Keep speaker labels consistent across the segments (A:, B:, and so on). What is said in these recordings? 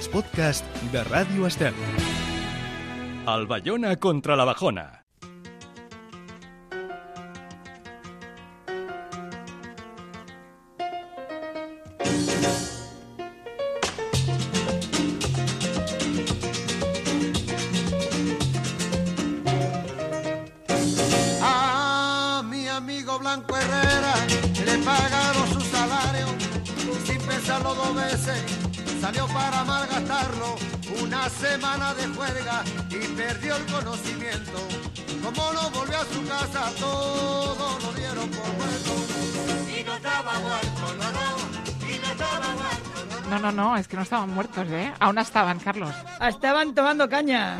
A: els podcasts de Ràdio Estel. El Bayona contra la Bajona.
B: Blanco Herrera le pagaron su salario y sin pensarlo dos veces salió para malgastarlo. Una semana de juerga y perdió el conocimiento. Como no volvió a su casa, todo lo dieron por muerto. Y no estaba muerto, no, y no estaba muerto.
C: No, es que no estaban muertos, ¿eh? ¿Aún estaban, Carlos?
D: Estaban tomando caña.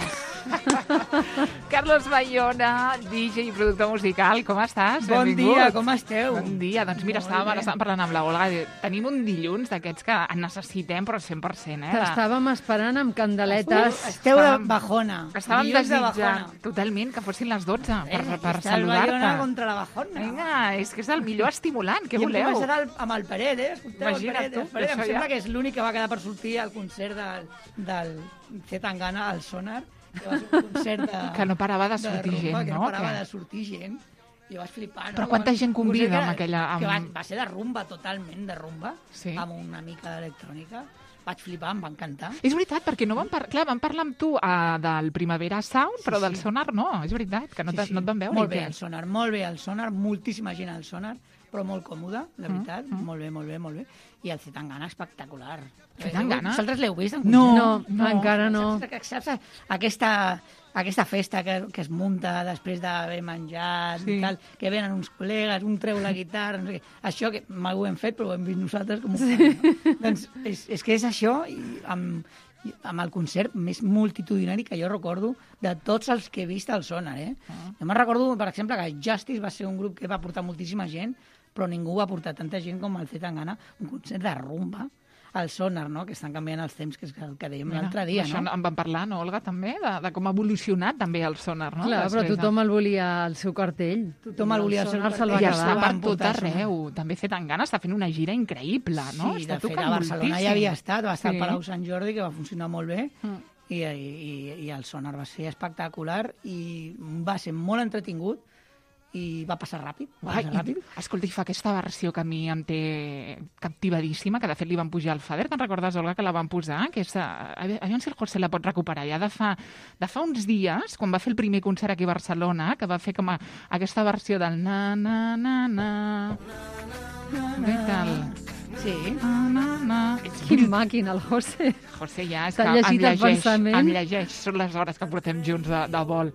C: Carlos Bayona, DJ i productor musical, com estàs?
D: Bon dia, com esteu?
C: Bon dia, doncs mira, estàvem parlant amb la Olga, tenim un dilluns d'aquests que en necessitem, però 100%, eh?
E: T'estàvem esperant amb candeletes.
D: Esteu de bajona.
C: Estàvem
D: Dilluns de
C: desitjant
D: bajona.
C: Totalment que fossin les 12 per
D: Està el Bayona
C: saludar-te.
D: contra la bajona.
C: Vinga, és que és el millor estimulant, què
D: I hem
C: voleu?
D: començat amb el Peret, Escolteu,
C: Imagina't
D: el
C: tu,
D: Peret. Em
C: això
D: sembla
C: ja.
D: que és l'únic que va quedar per sortir al concert del Zetangana, al Sonar, que va ser un concert de...
C: Que no parava de sortir
D: rumba,
C: gent,
D: que
C: no?
D: no parava
C: Que-
D: de sortir gent. I vaig flipar, no?
C: Però quanta gent convida amb aquella...
D: Que va ser de rumba, totalment de rumba,
C: Sí.
D: amb una mica d'electrònica. Vaig flipar, em va encantar.
C: És veritat, perquè no vam parlar amb tu del Primavera Sound, però del Sonar no, és veritat, que no et van veure.
D: Molt
C: i
D: bé
C: què?
D: el Sonar, molt bé el Sonar, moltíssima gent al Sonar, però molt còmode, de veritat, molt bé. I el Zetangana espectacular.
C: Zetangana?
D: Vosaltres l'heu vist? en
C: No,
D: concert?
C: no,
E: encara no.
D: Saps aquesta festa que es munta després d'haver menjat
C: Sí.
D: i tal, que venen uns col·legues, un treu la guitarra, no sé què. Això que mai ho hem fet, però ho hem vist nosaltres com ho fan, no? Doncs és que és això, i amb el concert més multitudinari que jo recordo de tots els que he vist al Sonar, eh? Jo me'n recordo, per exemple, que Justice va ser un grup que va portar moltíssima gent, però ningú va portar tanta gent com el Zetangana, un concert de rumba al Sonar, no? Que estan canviant els temps, que és el que dèiem l'altre dia,
C: Això
D: no?
C: en vam parlar, no, Olga, també, de com ha evolucionat també el Sonar, no?
E: Clar, però
C: Després de-
E: tothom el volia al seu cartell.
D: Tothom el volia al seu
E: Sonar
D: cartell.
E: se'l va
C: I
D: Ja
C: està
E: quedar.
C: per
D: Van
C: tot
D: portar el
C: arreu. També Zetangana està fent una gira increïble, no?
D: Sí,
C: està
D: de fet,
C: tocant
D: a Barcelona
C: moltíssim.
D: ja havia estat, va estar
C: Sí.
D: al Palau Sant Jordi, que va funcionar molt bé,
C: Mm.
D: i el Sonar va ser espectacular i va ser molt entretingut i va passar ràpid.
C: Escolta, i fa aquesta versió que a mi em té captivadíssima, que de fet li van pujar al Fader, te'n recordes, Olga, que la van posar? Que és, aviam si el José la pot recuperar, ja de fa uns dies, quan va fer el primer concert aquí a Barcelona, que va fer com aquesta versió del na-na-na-na... I tal.
D: Sí.
C: Na-na-na...
E: Quin màquina, el José.
C: José, ja, és
E: T'ha
C: que
E: llegit el pensament?
C: em llegeix, són les hores que portem junts de vol.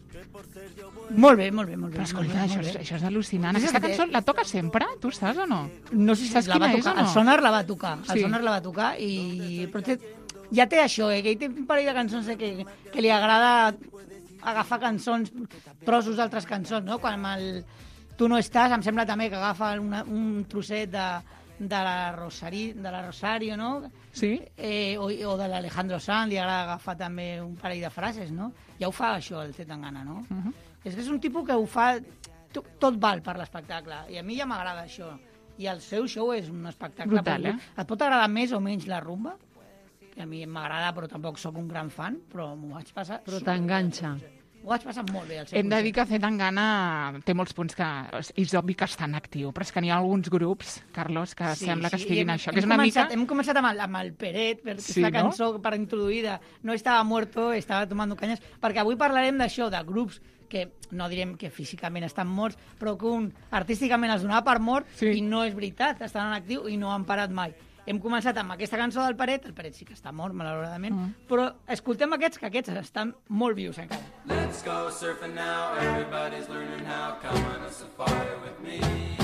D: Molt bé.
C: Però escolta,
D: molt bé.
C: això és al·lucinant.
D: És
C: Aquesta
D: que-
C: cançó la toca sempre? Tu saps o no?
D: No sé si
C: Saps
D: la va
C: quina és
D: tocar.
C: o no?
D: El Sonar la va tocar.
C: Sí.
D: El Sonar la va tocar però ja té això, que ell té un parell de cançons que li agrada agafar cançons, trossos d'altres cançons, no? Quan amb el Tu no estàs, em sembla també que agafa un trosset de la Rosario, no?
C: Sí?
D: O de l'Alejandro Sanz, li agrada agafar també un parell de frases, no? Ja ho fa això, el Zetangana, no? És que és un tipus que ho fa... Tot val per l'espectacle, i a mi ja m'agrada això. I el seu show és un espectacle...
C: Brutal, eh?
D: Et pot agradar més o menys la rumba, que a mi m'agrada, però tampoc sóc un gran fan, però m'ho vaig passar...
E: Però t'enganxa.
D: M'ho vaig passar molt bé, el seu
C: Hem de dir
D: concert.
C: que Zetangana té molts punts que és obvi que està en actiu, però és que n'hi ha alguns grups, Carlos, que sembla que estiguin això, que és una mica...
D: Hem començat amb el Peret, perquè
C: Sí,
D: és la
C: no?
D: cançó per introduïda. No estava muerto, estava tomando cañas, perquè avui parlarem d'això, de grups que no direm que físicament estan morts, però que un artísticament els donava per mort
C: Sí.
D: i no és veritat, estan en actiu i no han parat mai. Hem començat amb aquesta cançó del Peret, el Peret sí que està mort, malauradament, però escoltem aquests, que aquests estan molt vius encara.
F: Let's go surfing now, everybody's learning how. Come on a safari with me.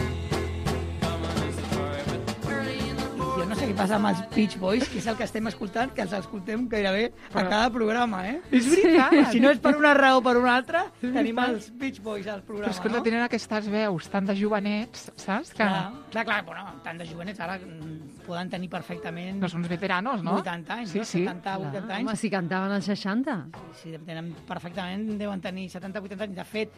F: Come on a safari with me.
D: Jo no sé què passa amb els Beach Boys, que és el que estem escoltant, que els escoltem gairebé a cada programa, eh?
C: És veritat!
D: Si no és per una raó o per una altra, tenim els Beach Boys al programa,
C: Però escolta,
D: no?
C: tenen aquestes veus tan de jovenets, saps? Que
D: Clar, bueno, tant de jovenets ara poden tenir perfectament
C: no són uns veteranos, no?
D: 80 anys,
C: Sí,
D: no?
C: sí.
D: 70, 80
E: Home,
D: anys.
E: si cantaven als 60.
D: Sí, tenen perfectament, deuen tenir 70, 80 anys. De fet,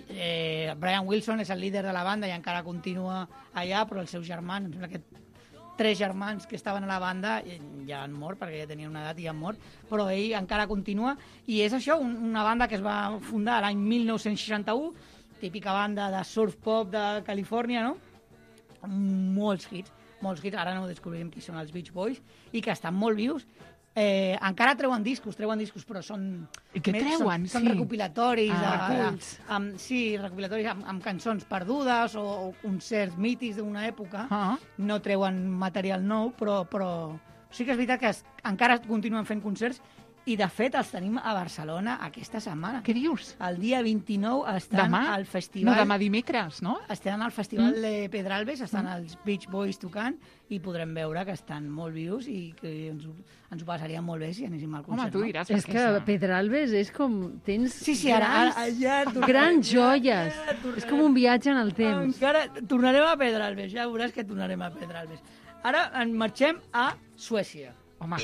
D: Brian Wilson és el líder de la banda i encara continua allà, però el seu germà, em sembla que 3 germans que estaven a la banda ja han mort, perquè ja tenien una edat i han mort, però ell encara continua, i és això, una banda que es va fundar l'any 1961, típica banda de surf pop de Califòrnia, no? Molts hits, ara no descobrirem qui són els Beach Boys, i que estan molt vius. Encara treuen discos, però són...
C: I què treuen?
D: Són recopilatoris.
C: Reculls.
D: Recopilatoris amb cançons perdudes o concerts mítics d'una època. No treuen material nou, però sí que és veritat que encara continuen fent concerts, i de fet els tenim a Barcelona aquesta setmana.
C: Què dius?
D: El dia 29 estan al festival...
C: No, demà dimecres, no?
D: Estan al festival de Pedralbes, estan els Beach Boys tocant, i podrem veure que estan molt vius i que ens ho passaríem molt bé si anéssim al concert.
C: Home, tu diràs.
E: És que Pedralbes és com... Tens grans joies. És com un viatge en el temps.
D: Encara tornarem a Pedralbes, ja veuràs que tornarem a Pedralbes. Ara en marxem a Suècia.
C: Home.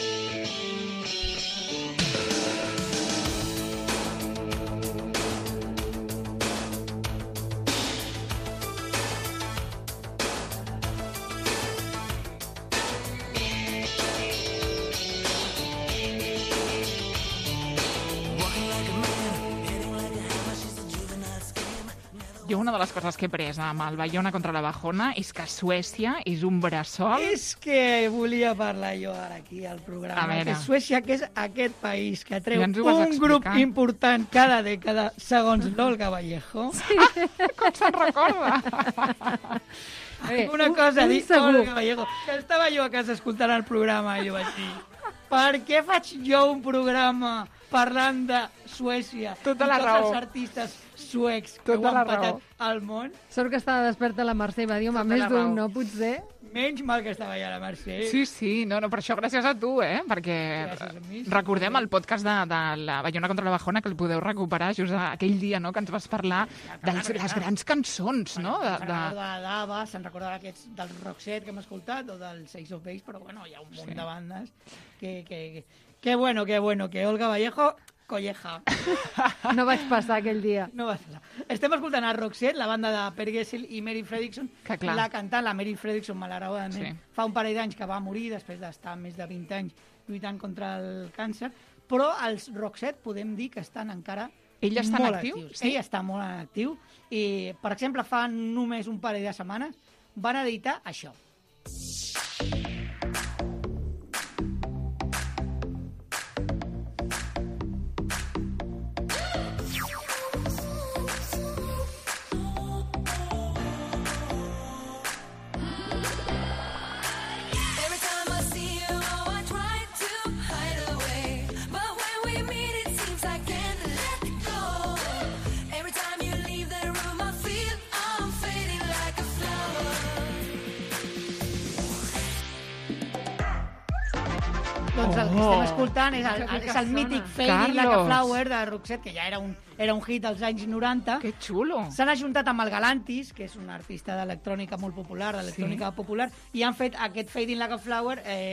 C: Jo una de les coses que he pres amb el Bayona contra la Bajona és que Suècia és un bressol...
D: És que volia parlar jo ara aquí al programa. Que Suècia, que és aquest país que treu un grup important cada dècada, segons l'Olga Vallejo.
C: Sí. Com se'n recorda?
D: Una cosa a dir, Olga Vallejo, que estava jo a casa escoltant el programa i jo vaig dir, per què faig jo un programa parlant de Suècia i tots els artistes suecs que ho han patat al món?
E: Sort que estava desperta la Mercè i va dir, home, més d'un, no? Potser...
D: Menys mal que estava allà la Mercè.
C: Sí, no, per això gràcies a tu, perquè recordem el podcast de la Bayona contra la Bajona, que el podeu recuperar just aquell dia, no?, que ens vas parlar de les grans cançons, no?
D: Se'n recorda d'Ava, se'n recorda d'aquests del Roxette que hem escoltat, o del Ace of Base, però bueno, hi ha un munt de bandes que bueno, que Olga Vallejo... colleja.
E: No vaig passar aquell dia.
D: No vaig passar. Estem escoltant a Roxette, la banda de Per Gessle i Mary Fredriksson. La cantant, la Mary Fredriksson, malauradament, fa un parell d'anys que va morir després d'estar més de 20 anys lluitant contra el càncer, però els Roxette podem dir que estan encara
C: Ell està
D: molt
C: actiu?
D: actius. Ell està molt en actiu i, per exemple, fa només un parell de setmanes van editar això. Doncs el que estem escoltant és el mític Fading Like a Flower de Roxette, que ja era un hit als anys 90.
C: Que xulo! S'han
D: ajuntat amb el Galantis, que és un artista d'electrònica molt popular, d'electrònica popular, i han fet aquest Fading Like a Flower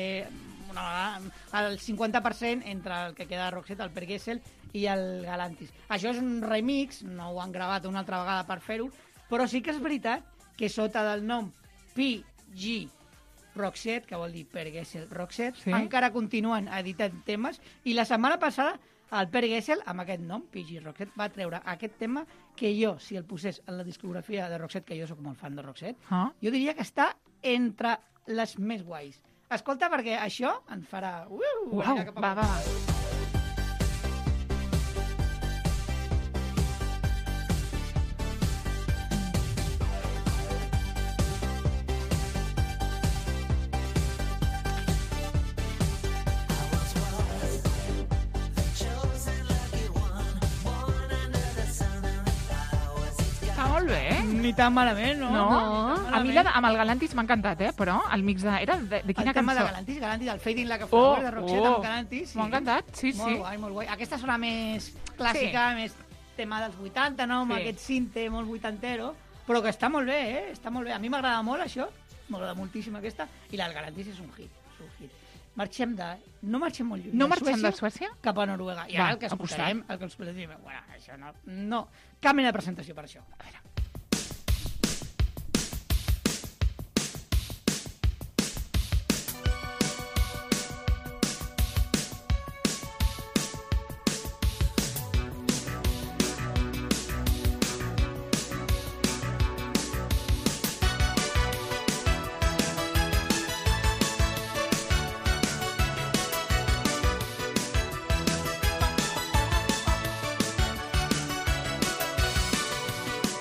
D: el 50% entre el que queda de Roxette, el Per Gessle i el Galantis. Això és un remix, no ho han gravat una altra vegada per fer-ho, però sí que és veritat que sota del nom PG Roxette, que vol dir Per Gessle Roxette, encara continuen editant temes, i la setmana passada el Per Gessle, amb aquest nom, PG Roxette, va treure aquest tema que jo, si el posés en la discografia de Roxette, que jo sóc molt fan de Roxette, jo diria que està entre les més guais. Escolta, perquè això ens farà...
C: Va. Molt bé.
D: Ni tan malament, no?
C: A mi amb el Galantis m'ha encantat, però el mix de... Era de quina cançó?
D: El tema de Galantis, del Fading Like a Flower, de Roxette amb Galantis.
C: M'ha encantat, sí.
D: Molt guai. Aquesta sona més clàssica, més tema dels 80, no? Amb aquest cinte molt vuitantero, però que està molt bé, Està molt bé. A mi m'agrada molt això, m'agrada moltíssim aquesta, i el Galantis és un hit. No marxem molt lluny.
C: No marxem de Suècia?
D: Cap a Noruega. I ara el que escoltarem, bueno, això no, cap mena de presentació per això. A veure.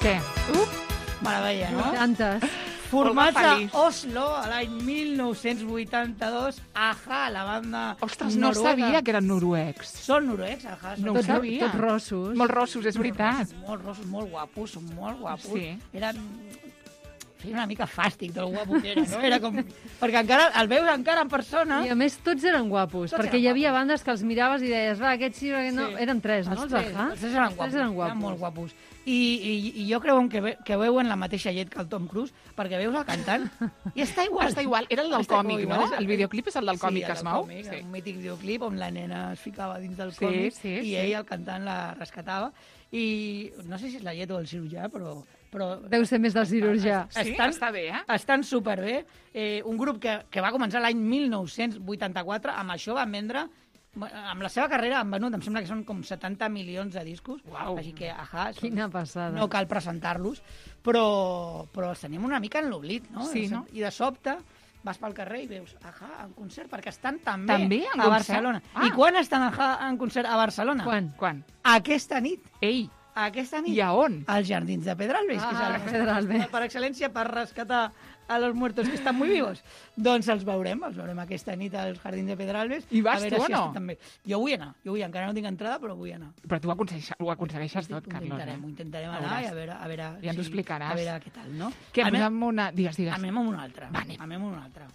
C: Què?
D: Meravella, no?
E: Tantes.
D: Formats
C: Olga
D: a
C: Feliç.
D: Oslo a l'any 1982, Aja, la banda
C: Ostres, no
D: noruega.
C: sabia que eren noruecs.
D: Són noruecs, Aja.
C: No ho sabia.
E: Tots rossos.
C: Molt rossos, és veritat.
D: Molt rossos, molt guapos, són molt guapos.
C: Sí.
D: Feia una mica fàstic del guapo que era, no? Era com... Perquè encara el veus encara en persona.
E: I a més tots eren guapos,
D: Tots
E: perquè
D: eren
E: hi havia
D: guapos.
E: bandes que els miraves i deies, va, aquests sí, aquests no.
D: Sí.
E: Eren tres, no?
D: Els
E: Els
D: tres,
E: Aja?
D: els tres eren guapos. Eren molt guapos. I jo creu que veuen la mateixa llet que el Tom Cruise, perquè veus el cantant i està igual.
C: Està igual. Era el del
D: Està
C: còmic,
D: igual,
C: no? El videoclip és el del còmic que es mou.
D: Sí, un mític videoclip on la nena es ficava dins del
C: Sí,
D: còmic
C: sí,
D: i
C: sí.
D: ell, el cantant, la rescatava. I no sé si és la llet o el cirurgià, però
E: Deu ser més del cirurgià.
C: Sí, està bé, eh?
D: estan superbé. Un grup que va començar l'any 1984, amb això van vendre, amb la seva carrera han venut, em sembla que són com 70 milions de discos,
C: Uau.
D: així que,
E: Quina passada.
D: no cal presentar-los, però els tenim una mica en l'oblit, no?
C: Sí, no?
D: I de sobte vas pel carrer i veus Aja en concert, perquè estan també,
C: També en
D: a
C: concert?
D: Barcelona.
C: Ah.
D: I quan estan Aja en concert a Barcelona?
C: Quan?
D: Aquesta nit.
C: Ei,
D: Aquesta nit.
C: i a on?
D: Als Jardins de Pedralbes, que és el
E: Pedralbes.
D: per excel·lència per rescatar a los muertos que estan muy vivos. Doncs els veurem aquesta nit als Jardins de Pedralbes.
C: I vas
D: a veure
C: tu o
D: si
C: no?
D: estan també. Jo vull anar, encara no tinc entrada, però vull anar.
C: Però tu ho aconsegueixes tot, Carlos.
D: Ho intentarem
C: Ho
D: anar
C: veuràs.
D: i a veure
C: Ja ens ho explicaràs.
D: A veure què tal, no?
C: Que
D: Anem
C: anem amb una... Digues.
D: amb una altra.
C: Va, anem.
D: Anem amb una altra.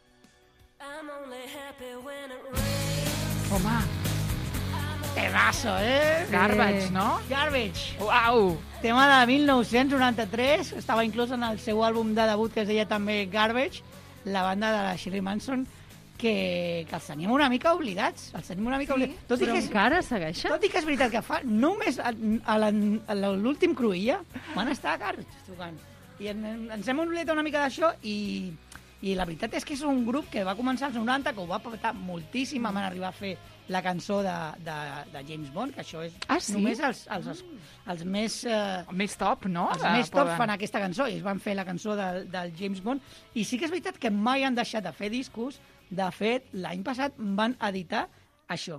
C: Home,
D: Temazo, eh?
C: Garbage, no?
D: Garbage.
C: Uau!
D: Tema de 1993, estava inclòs en el seu àlbum de debut que es deia també Garbage, la banda de la Shirley Manson, que els tenim una mica oblidats. Els tenim una mica oblidats. Tot i
E: Però
D: que és,
E: encara segueixen?
D: tot i que és veritat que fa només a l'últim Cruïlla van estar a Garbage tocant. I ens hem oblidat una mica d'això i la veritat és que és un grup que va començar als 90, que ho va petar moltíssim, van arribar a fer la cançó de James Bond, que això és
C: sí?
D: només els més...
C: Més top, no?
D: Els més top fan aquesta cançó i es van fer la cançó del James Bond i sí que és veritat que mai han deixat de fer discos. De fet, l'any passat van editar això.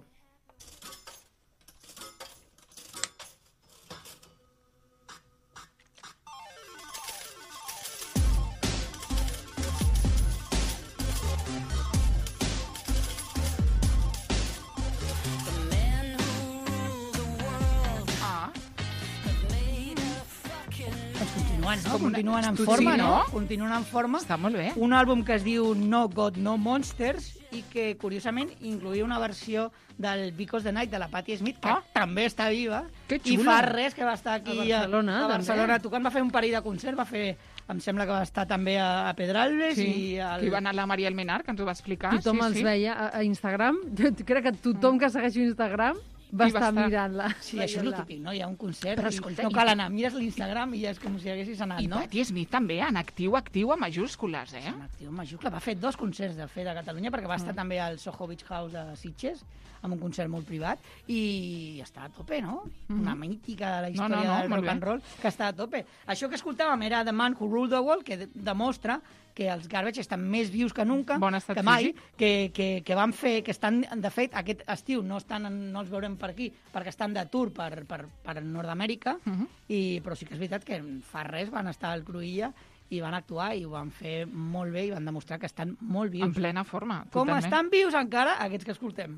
D: Continuen en forma, no? Continuen en forma.
C: Està molt bé.
D: Un àlbum que es diu No God, No Monsters i que, curiosament, incluïa una versió del Because the Night de la Patti Smith, que també està viva.
C: Que
D: I
C: xulo.
D: fa res que va estar aquí
E: A Barcelona, també.
D: tocant. Va fer un parell de concerts, va fer... Em sembla que va estar també a Pedralbes
C: Sí,
D: i
C: que hi va anar la Maria Almenar, que ens ho va explicar.
E: Tothom els veia a Instagram. Jo crec que tothom que segueixi Instagram va
C: I va
E: estar
C: estar.
E: mirant-la.
D: Sí, això és el típic, no? Hi ha un concert
C: Però
D: i
C: escolta,
D: no cal anar. Mires l'Instagram i ja és com si haguessis anat,
C: I
D: no?
C: Patti Smith també, en actiu a majúscules, eh?
D: En actiu majúscula. Va fer 2 concerts de fet a Catalunya perquè va estar també al Soho Beach House de Sitges amb un concert molt privat i està a tope, no? Una mítica de la història del
C: molt
D: rock and roll que està a tope. Això que escoltàvem era The Man Who Ruled the World, que demostra que els Garbage estan més vius que nunca,
C: Bon estat
D: que mai,
C: físic.
D: que van fer, que estan, de fet, aquest estiu no els veurem per aquí perquè estan de tour per Nord-Amèrica, però sí que és veritat que fa res van estar al Cruïlla i van actuar i ho van fer molt bé i van demostrar que estan molt vius.
C: En plena forma,
D: Com
C: totalment.
D: estan vius encara aquests que escoltem?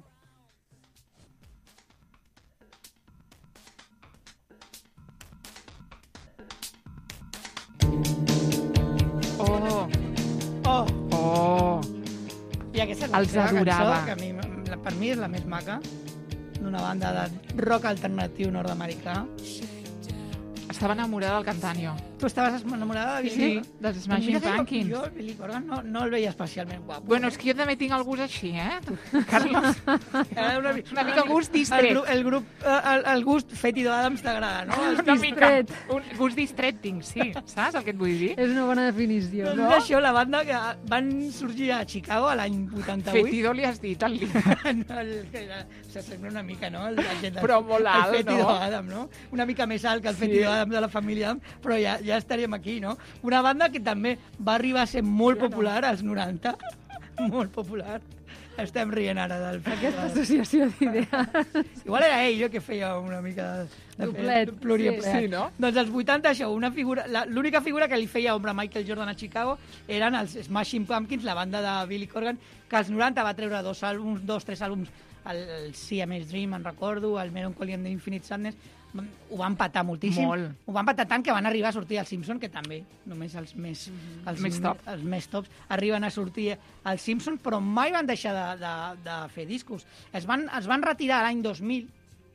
C: Oh,
D: Oh!
C: oh.
D: I aquesta és la
C: Els
D: seva
C: adorava.
D: cançó, que per mi és la més maca, d'una banda de rock alternatiu nord-americà.
C: Estava enamorada del cantant, jo.
D: Tu estaves enamorada de Billy
C: Sí,
D: Corgan?
C: dels Smashing
D: Doncs mira que
C: Pumpkins.
D: Jo, Billy Corgan, no el veia especialment guapo.
C: Bueno, és que jo també tinc el gust així, eh? Carlos,
D: Era
C: una mica gust distret.
D: El gust Fetido Adams t'agrada, no?
C: Una mica. Un gust distret tinc, sí. Saps el que et vull dir?
E: És una bona definició.
D: Doncs
E: No?
D: això, la banda que van sorgir a Chicago a l'any 88.
C: Fetido li has dit, al líder.
D: S'assembla una mica, no? El
C: Però molt alt,
D: el Fetido
C: no?
D: Adam, no? Una mica més alt que el
C: Sí.
D: Fetido Adam de la família Adam, però ja estaríem aquí, no? Una banda que també va arribar a ser molt popular als 90, molt popular. Estem rient ara del
E: Aquesta associació d'idees.
D: Igual era ell que feia una mica de
E: Doblet.
D: pluriempleat.
C: Sí, no?
D: Doncs als 80 això, l'única figura que li feia ombra a Michael Jordan a Chicago eren els Smashing Pumpkins, la banda de Billy Corgan, que als 90 va treure 3 àlbums, el CMS Dream, en recordo, el Melancholy and the Infinite Sadness, ho van patar moltíssim.
C: Molt.
D: Ho van patar tant que van arribar a sortir als Simpsons, que també, només els més tops arriben a sortir als Simpsons, però mai van deixar de fer discos. Es van retirar l'any 2000,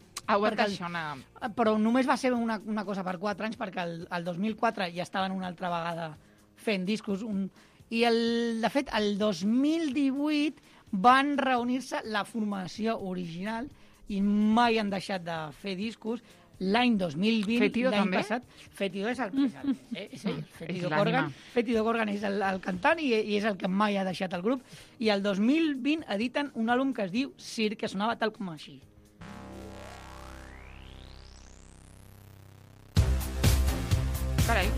D: però només va ser una cosa per 4 anys, perquè el 2004 ja estaven una altra vegada fent discos. I, de fet, el 2018 van reunir-se la formació original i mai han deixat de fer discos. L'any 2020,
C: Fetido
D: l'any
C: també?
D: passat... Fetido és ell. Fetido Corgan és el cantant i és el que mai ha deixat el grup. I el 2020 editen un àlbum que es diu Cirque, que sonava tal com així.
C: Carai.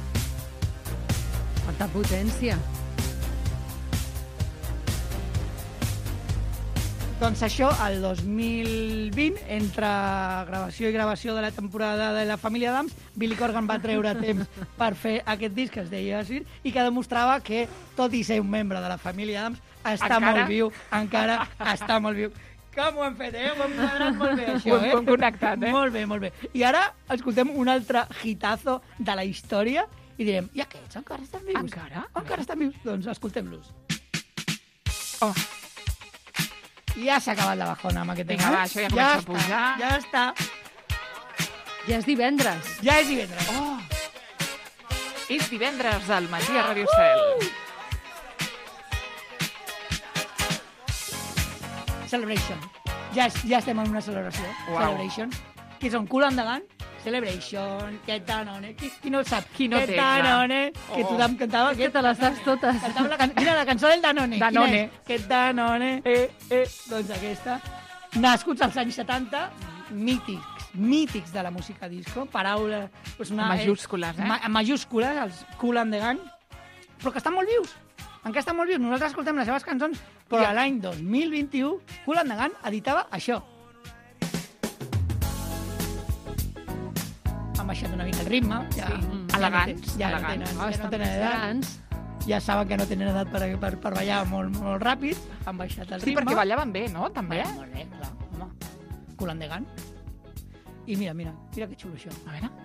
E: Quanta potència.
D: Doncs això, el 2020, entre gravació i gravació de la temporada de la família Adams, Billy Corgan va treure temps per fer aquest disc que es deia Cirque i que demostrava que, tot i ser un membre de la família Adams, encara està molt viu. Com ho hem fet, Ho hem quadrat molt bé, això,
C: Ho hem connectat,
D: Molt bé, molt bé. I ara escoltem un altre hitazo de la història i direm, i aquests encara estan vius? Encara estan vius? Doncs escoltem-los.
C: Oh.
D: Ja s'ha acabat la bajona amb aquest tema.
C: Vinga, va, això ja comença a pujar.
D: Ja està.
E: Ja és divendres.
D: Ja és divendres.
C: És divendres al matí a Radio Cel.
D: Celebration. Ja estem en una celebració.
C: Uau.
D: Celebration. Que són Cool and the Gang. Celebration, que tanone. Qui no ho sap?
C: Qui no
D: que
C: té,
D: tanone. Que tothom cantava.
E: Que te les saps totes.
D: Mira, la cançó del Danone.
C: Danone.
D: Quina és? Que tanone. Doncs aquesta. Nascuts als anys 70, mítics de la música disco. Paraules... Pues
C: Majúscules,
D: En majúscules, els Cool and the Gang. Però que estan molt vius. Encara estan molt vius. Nosaltres escoltem les seves cançons, però a l'any 2021, Cool and the Gang editava això. Han baixat una mica el ritme. Ja,
C: Elegants.
D: Ja
C: Elegants.
D: no tenen edat. Ja saben que no tenen edat per ballar molt ràpid. Han baixat el ritme.
C: Sí, perquè ballaven bé, no? També.
D: Molt bé, clar. Home, Cool and the Gang. I mira que xulo això.
C: A veure.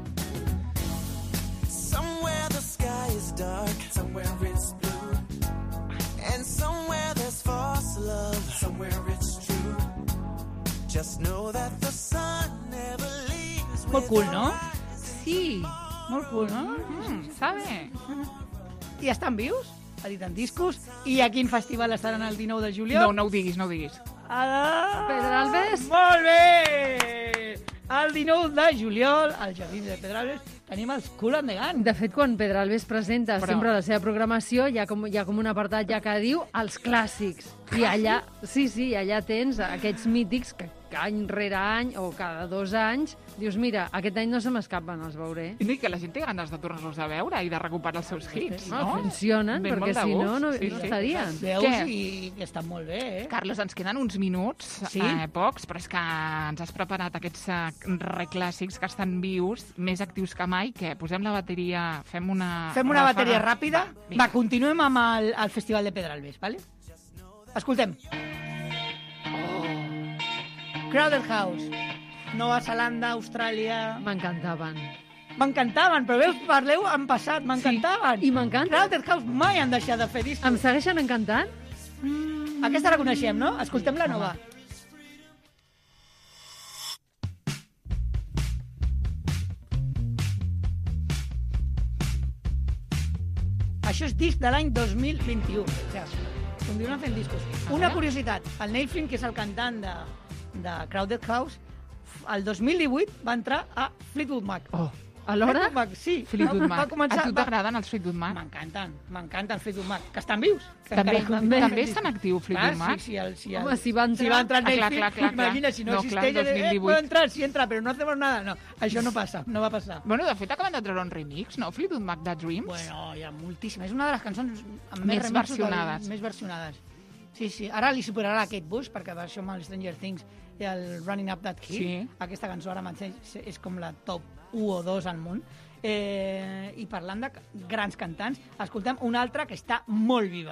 G: Somewhere the sky is dark, somewhere it's blue, and somewhere there's false love, somewhere it's true. Just know that the sun never leaves.
D: Molt cool, no? Sí, molt cool, no?
C: Sabe.
D: I estan vius, editen discos. I a quin festival estaran el 19 de juliol?
C: No ho diguis.
E: Pedralbes.
D: Molt bé! El 19 de juliol, al Jardí de Pedralbes, tenim els Cool and the Gang.
E: De fet, quan Pedralbes presenta sempre la seva programació, hi ha com un apartat ja que diu els clàssics. I allà, allà tens aquests mítics que any rere any o cada 2 anys dius, mira, aquest any no se m'escapen, els veuré.
C: I que la gent té ganes de tornar-los a veure i de recuperar els seus hits, no?
E: Funcionen,
C: Ben
E: perquè
C: molt de
E: si no,
C: gust.
E: no
C: Sí.
E: estarien.
D: Veus i que estan molt bé,
C: Carlos, ens queden uns minuts,
D: Sí?
C: pocs, però és que ens has preparat aquests reclàssics que estan vius, més actius que mai, que posem la bateria, fem una
D: bateria ràpida.
C: vinga.
D: Va, continuem amb el Festival de Pedralbes, ¿vale? Escoltem. Crowded House. Nova Zelanda, Austràlia...
E: M'encantaven.
D: M'encantaven, però veus, parleu en passat, m'encantaven.
E: I m'encanta.
D: Crowded House mai han deixat de fer discos.
E: Em segueixen encantant?
D: Aquesta la coneixem, no? Escoltem la nova. Això és disc de l'any 2021. O sigui, continuen fent discos. Una curiositat, el Neil Flynn, que és el cantant de Crowded House, el 2018 va entrar a Fleetwood Mac.
C: Oh,
E: Alhora?
D: Fleetwood Mac, sí.
C: Fleetwood Mac.
D: Va començar,
C: A tu t'agraden els Fleetwood Mac?
D: M'encanten els Fleetwood Mac, que estan vius. Que
C: També
D: encara-
C: està en actiu Fleetwood Mac?
E: Home, si va entrar-
D: si va entrar
C: Ah, clar,
D: Netflix,
C: clar.
D: imagina, si no,
C: No, clar,
D: existeix,
C: 2018.
D: puede entrar, sí entra, però no hacemos nada. No, això no passa, no va passar.
C: Bueno, de fet, acaben de treure un remix, no? Fleetwood Mac de Dreams.
D: Bueno, hi ha moltíssimes. És una de les cançons amb
C: Més
D: remixos
C: versionades.
D: Més versionades. Sí. Ara li superarà Kate Bush, perquè va això amb el Stranger Things i el Running Up That Hill.
C: Sí.
D: Aquesta cançó ara mateix és com la top 1 o 2 al món. I parlant de grans cantants, escoltem una altra que està molt viva.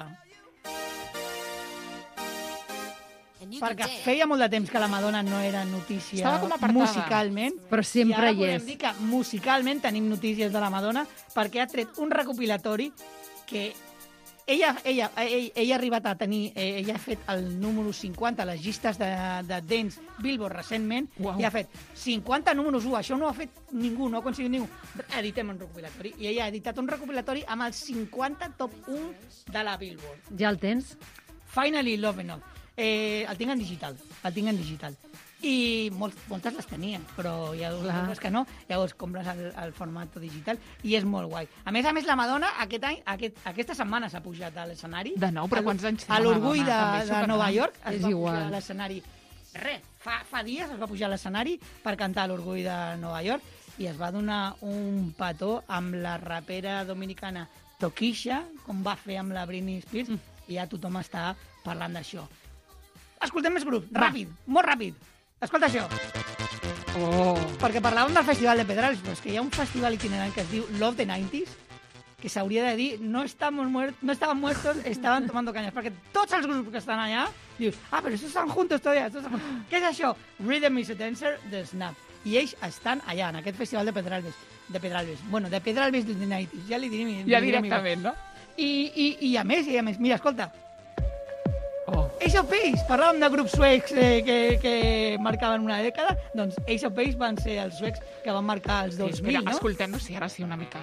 D: Perquè feia molt de temps que la Madonna no era notícia
C: Estava com apartada.
D: musicalment.
E: Però sempre
D: I ara
E: hi
D: podem
E: és.
D: dir que musicalment tenim notícies de la Madonna perquè ha tret un recopilatori que ella ha arribat a tenir, ella ha fet el número 50 a les llistes de dance Billboard recentment,
C: Uau.
D: i ha fet 50 números 1, això no ho ha fet ningú, no ho ha aconseguit ningú. Editem un recopilatori, i ella ha editat un recopilatori amb els 50 top 1 de la Billboard.
E: Ja el tens?
D: Finally Love Enough. El tinc en digital. I moltes les tenien, però hi ha dues que no, llavors compres el format digital i és molt guai. A més, la Madonna aquesta setmana s'ha pujat a l'escenari.
C: De nou, però quants anys té
D: a
C: la
D: l'Orgull
C: Madonna? També
D: de
C: supergran.
D: Nova York es
E: És
D: va
E: igual.
D: pujar a l'escenari. Fa dies es va pujar a l'escenari per cantar a l'Orgull de Nova York i es va donar un petó amb la rapera dominicana Tokisha, com va fer amb la Britney Spears, i ja tothom està parlant d'això. Escoltem més grup, ràpid, molt ràpid. Escolta això.
C: Oh.
D: Perquè parlàvem del Festival de Pedralbes, però és que hi ha un festival itinerant que es diu Love the 90s, que s'hauria de dir no estaven muertos, estaven tomando cañas, perquè tots els grups que estan allà dius, però estos estan juntos todavía. Què és això? Rhythm is a Dancer de Snap. I ells estan allà, en aquest Festival de Pedralbes. Bueno, de Pedralbes de 90s, ja li diré.
C: Ja directament, no?
D: I a més, mira, escolta,
C: Oh.
D: Ace of Base, parlàvem de grups suecs que marcaven una dècada, doncs Ace of Base van ser els suecs que van marcar els 2000,
C: Espera,
D: no?
C: escoltem-nos, sí, ara sí, una mica.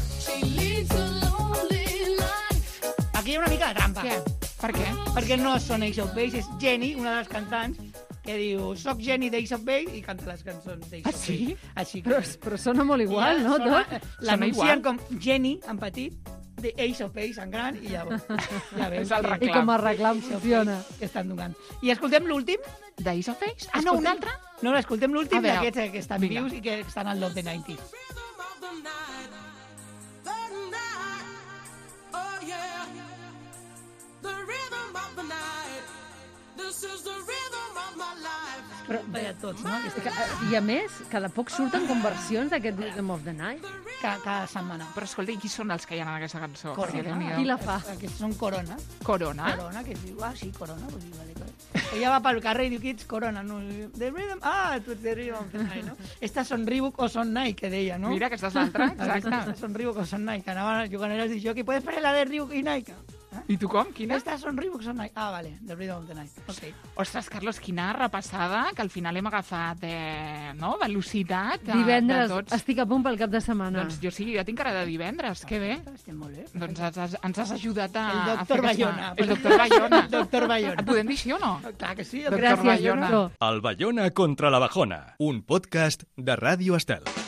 D: Aquí hi ha una mica de trampa.
C: Què? Per què?
D: Perquè no són Ace of Base, és Jenny, una de les cantants, que diu, soc Jenny d'Ace of Base, i canta les cançons d'Ace of Base.
C: sí?
D: Així que...
E: Però sona molt igual, no, tot?
D: L'anuncien
C: igual.
D: com Jenny, en petit, de Ace of Base, en gran, i llavors... Ja veus,
C: És el
E: I
C: reclam.
E: com a reclam
D: Ace of
E: funciona.
D: Base que estan donant. I escoltem l'últim.
C: D'Ace of Base? Ah, no, un altre?
D: No, escoltem l'últim
C: A veure,
D: d'aquests que estan
C: vinga.
D: vius i que estan al Love the 90s. Però veia tots, no?
E: I a més, cada poc surten conversions d'aquest Rhythm of the Night.
D: Cada setmana.
C: Però escolta, i qui són els que hi ha en aquesta cançó?
D: Corona.
C: Perquè Déu-n'hi-do.
E: Qui la fa?
D: Aquests són Corona.
C: Corona?
D: Corona, que diu, sí, Corona. Pues, vale, corona. Ella va pel carrer i diu, qui ets Corona? No, the Rhythm, tu ets the Rhythm of the Night, no? Estas són Reebok o són Nike, que deia, no?
C: Mira, aquesta és l'altra, exacte.
D: Aquestes són Reebok o són Nike. Anaven jugant allà i jockey, ¿puedes poner la de Reebok i Nike?
C: I tu com? Quina?
D: Estas són Reebok o són Nike. Vale, the Rhythm of the Night. Okay.
C: Ostres, Carlos, quina repassada, que al final hem agafat no? Velocitat
E: Divendres,
C: de tots.
E: estic a punt pel cap de setmana.
C: Doncs jo sí, jo tinc cara de divendres, que bé.
D: Estem molt bé.
C: Doncs ens has ajudat a...
D: El
C: a
D: doctor
C: fer aquesta-
D: Bayona.
C: El doctor Bayona.
D: El doctor Bayona.
C: Podem dir així o no?
D: Clar que sí.
C: Doctor
E: Gràcies,
C: Bayona.
E: doctor.
A: El Bayona contra la Bajona, un podcast de Ràdio Estel.